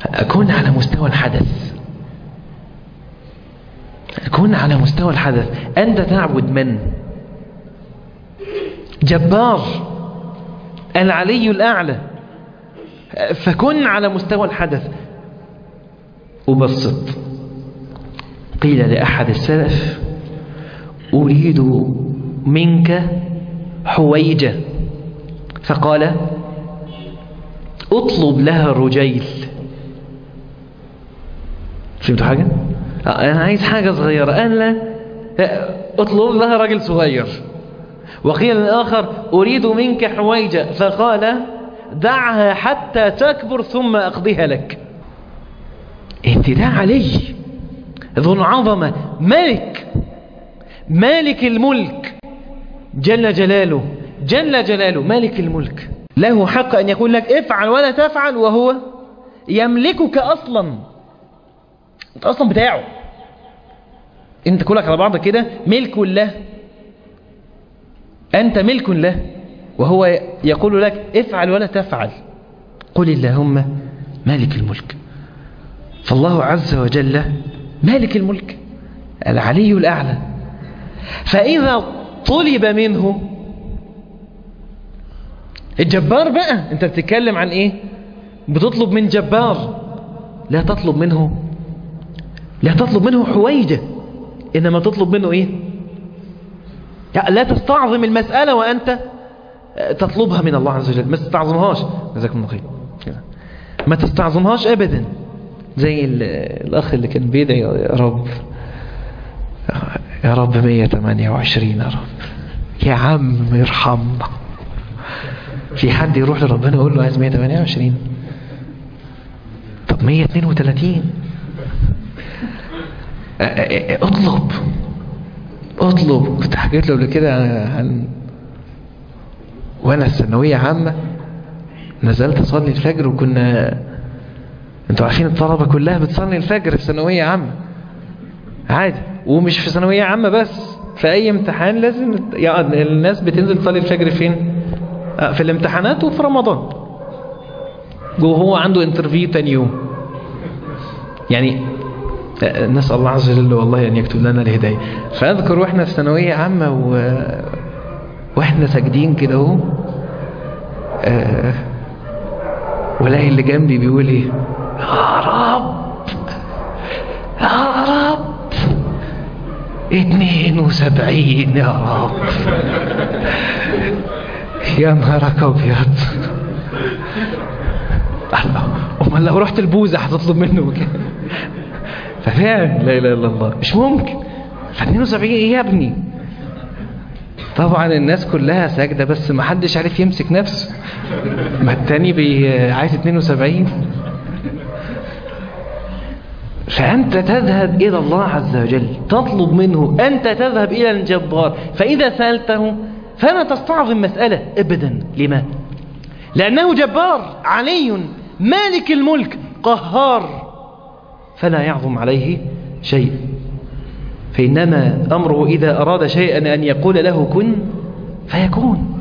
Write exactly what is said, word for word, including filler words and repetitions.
كن على مستوى الحدث، كن على مستوى الحدث. أنت تعبد من؟ جبار العلي الأعلى، فكن على مستوى الحدث. أبسط، قيل لأحد السلف: أريد منك حويجة، فقال: اطلب لها رجيل. فهمتوا حاجة؟ أنا عايز حاجة صغيرة، أنا لا اطلب لها رجل صغير. وقيل الآخر: أريد منك حويجة، فقال: دعها حتى تكبر ثم أقضيها لك. انت ده علي ذو العظمة، ملك، مالك الملك جل جلاله، جل جلاله مالك الملك، له حق أن يقول لك افعل ولا تفعل، وهو يملكك أصلا، انت أصلا بتاعه، انت كلك على بعض كده ملك له، أنت ملك له، وهو يقول لك افعل ولا تفعل. قل اللهم مالك الملك. فالله عز وجل مالك الملك العلي الأعلى. فإذا طلب منه الجبار بقى، انت بتتكلم عن ايه؟ بتطلب من جبار، لا تطلب منه لا تطلب منه حويجة، إنما تطلب منه ايه؟ لا تستعظم المسألة وأنت تطلبها من الله عز وجل، ما تستعظمهاش. جزاكم الله خير. ما تستعظمهاش أبدا، زي الأخ اللي كان بيدعي: يا رب يا رب مية وثمانية وعشرين، يا رب يا عم ارحمنا. في حد يروح لربنا يقول له عايز مية وثمانية وعشرين؟ طب مية واثنين وثلاثين. اطلب اطلب. كنت حكيت له قبل كده عن وانا الثانويه عامه نزلت اصلي الفجر، وكنا انتوا عارفين الطلبه كلها بتصلي الفجر في ثانويه عامه عادي، ومش في ثانويه عامه بس، في اي امتحان لازم يعني الناس بتنزل تصلي الفجر. فين؟ في الامتحانات وفي رمضان، وهو عنده انترفيو تاني يوم. يعني نسأل الله عز وجل والله أن يكتب لنا الهداية. فأذكر وإحنا في ثانوية عامة و... وإحنا ساجدين كده اهو، أه... ولاقي اللي جنبي بيقول إيه: يا رب يا رب اتنين وسبعين يا رب. يا نهارك أبيض. أمال لو رحت البوزة هتطلب منه كده؟ ففعلا لا إله إلا الله، مش ممكن. فاثنين وسبعين إيه يا ابني؟ طبعا الناس كلها ساجدة، بس ما حدش عارف يمسك نفسه، ما التاني بي عايز اثنين وسبعين. فأنت تذهب إلى الله عز وجل تطلب منه، أنت تذهب إلى الجبار. فإذا سألته فلا تستعظم مسألة أبدا. لما؟ لأنه جبار علي مالك الملك قهار، فلا يعظم عليه شيء. فإنما أمره إذا أراد شيئا أن يقول له كن فيكون.